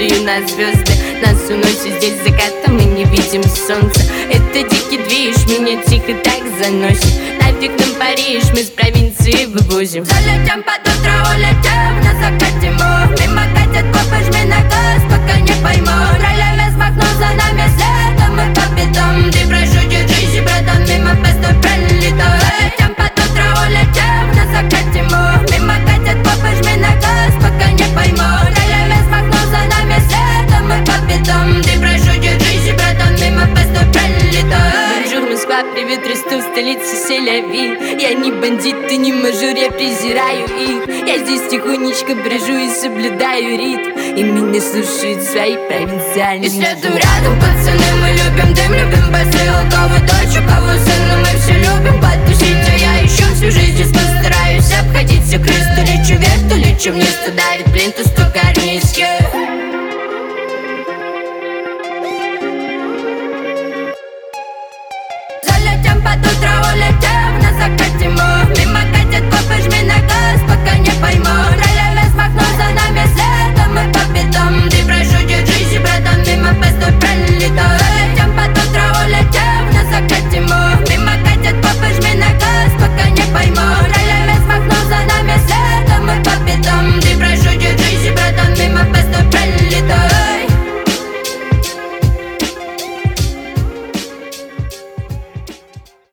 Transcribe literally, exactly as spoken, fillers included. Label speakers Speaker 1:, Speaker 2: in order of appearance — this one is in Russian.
Speaker 1: целью на звезды. Нас уносит здесь закатом, мы не видим солнца. Это дикий движ, меня тихо так заносит. Нафиг нам Париж, мы с провинции вывозим.
Speaker 2: Залетим под утро, улетим, на закате мы. Мимо катят копы, жми на газ, пока не пойму. Ролями смахнул за нами след, а мы по бедам. Ты прошу, держись, братан, мимо постой пролетим. Залетим под утро, улетим, на закате мы. Мимо катят копы, жми на газ, пока не пойму. Ролями смахнул за нами след, а мы по бедам. Ты прошу, держись, братан, мимо постой пролетим.
Speaker 1: Бонжур, Москва, привет, Ростов, столица Сель-Авив. Я не бандит, ты не мажор, я презираю их. Я здесь тихонечко брожу и соблюдаю ритм, и меня слушают свои провинциальные.
Speaker 2: И следуем рядом, пацаны, мы любим дым, любим басы. У кого дочь, у кого сына, мы все любим потусить. А я еще всю жизнь здесь постараюсь обходить все крыс. То лечу вверх, то лечу вниз, то давит плинтус, то карниз, yeah. Залетим под утро, улетим, на закате мы. Мимо катят копы, жми на газ,